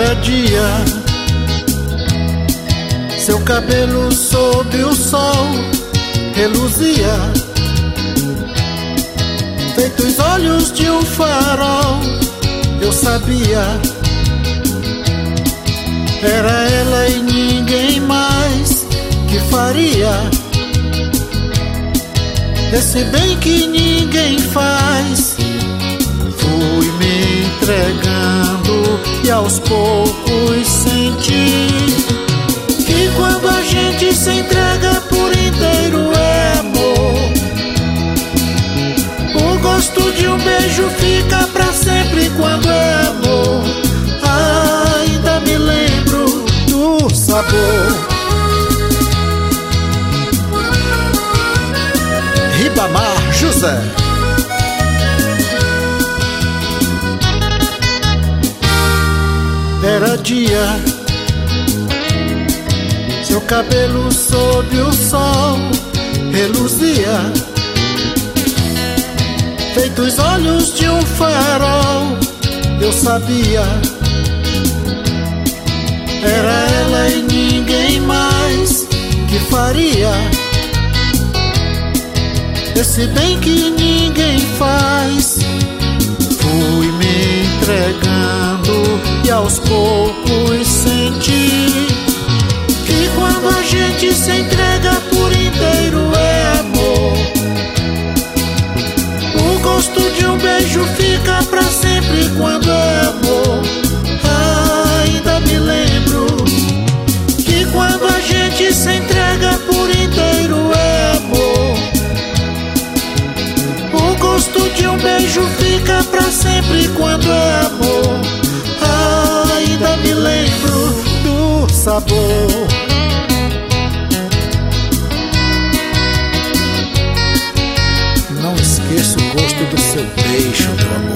Era dia, seu cabelo sob o sol reluzia, feito os olhos de um farol. Eu sabia, era ela e ninguém mais que faria esse bem que ninguém faz. Fui me entregando e aos poucos senti que quando a gente se entrega por inteiro é amor. O gosto de um beijo fica pra sempre quando é amor. Ainda me lembro do sabor. Ribamar José. Era dia, seu cabelo sob o sol reluzia, feito os olhos de um farol. Eu sabia, era ela e ninguém mais que faria esse bem que ninguém faz. Fui me entregando e aos poucos senti que quando a gente se entrega por inteiro é amor. O gosto de um beijo fica pra sempre quando é amor. Ainda me lembro que quando a gente se entrega por inteiro é amor. O gosto de um beijo fica pra sempre quando é amor. Ainda me lembro do sabor. Não esqueço o gosto do seu beijo, meu amor.